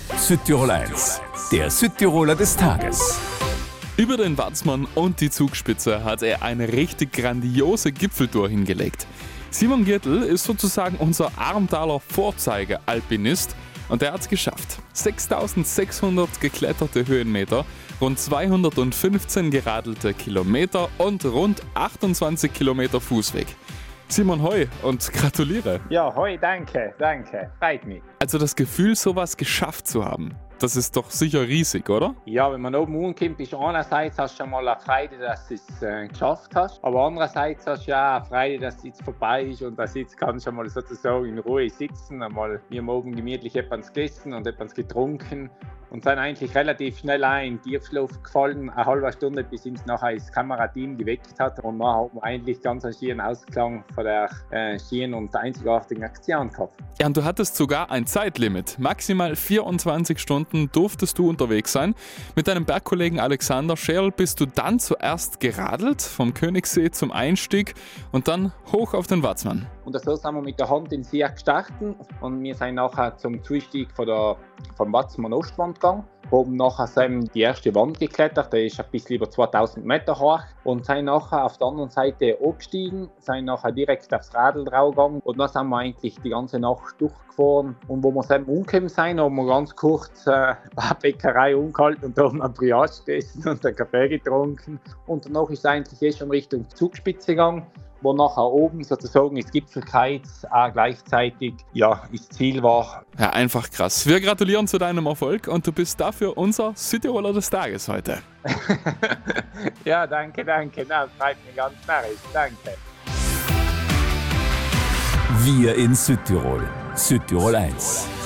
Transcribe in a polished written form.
Südtirol 1, der Südtiroler des Tages. Über den Watzmann und die Zugspitze hat er eine richtig grandiose Gipfeltour hingelegt. Simon Giertl ist sozusagen unser Armtaler Vorzeige-Alpinist und er hat es geschafft. 6.600 gekletterte Höhenmeter, rund 215 geradelte Kilometer und rund 28 Kilometer Fußweg. Simon, hoi und gratuliere. Ja, hoi, danke, freut mich. Also das Gefühl, sowas geschafft zu haben, das ist doch sicher riesig, oder? Ja, wenn man oben ankommt, ist einerseits hast du schon mal eine Freude, dass du es geschafft hast, aber andererseits hast du ja auch eine Freude, dass es jetzt vorbei ist und dass jetzt kannst du mal sozusagen in Ruhe sitzen, einmal wir haben oben gemütlich etwas gegessen und etwas getrunken und sind eigentlich relativ schnell auch in Tiefschlaf gefallen, eine halbe Stunde, bis uns nachher das Kamerateam geweckt hat und dann haben wir eigentlich ganz einen schönen Ausklang von der schönen und einzigartigen Aktion gehabt. Ja, und du hattest sogar ein Zeitlimit. Maximal 24 Stunden durftest du unterwegs sein. Mit deinem Bergkollegen Alexander Scherl bist du dann zuerst geradelt, vom Königssee zum Einstieg und dann hoch auf den Watzmann. Und so sind wir mit der Hand in den See gestartet und wir sind nachher zum Zustieg vom Watzmann Ostwand gegangen. Haben nachher die erste Wand geklettert, die ist ein bisschen über 2000 Meter hoch und sind nachher auf der anderen Seite abgestiegen, sind nachher direkt aufs Radl drauf gegangen und dann sind wir eigentlich die ganze Nacht durchgefahren. Und wo wir dann umgekommen sind, haben wir ganz kurz eine Bäckerei umgehalten und da haben wir ein Brioche gegessen und einen Kaffee getrunken. Und danach ist es eigentlich schon Richtung Zugspitze gegangen, wo nachher oben sozusagen das Gipfelkreuz auch gleichzeitig das Ziel war. Ja, einfach krass. Wir gratulieren zu deinem Erfolg und du bist dafür unser Südtiroler des Tages heute. Ja, danke. Na, freut mich ganz narrisch. Danke. Wir in Südtirol. Südtirol 1.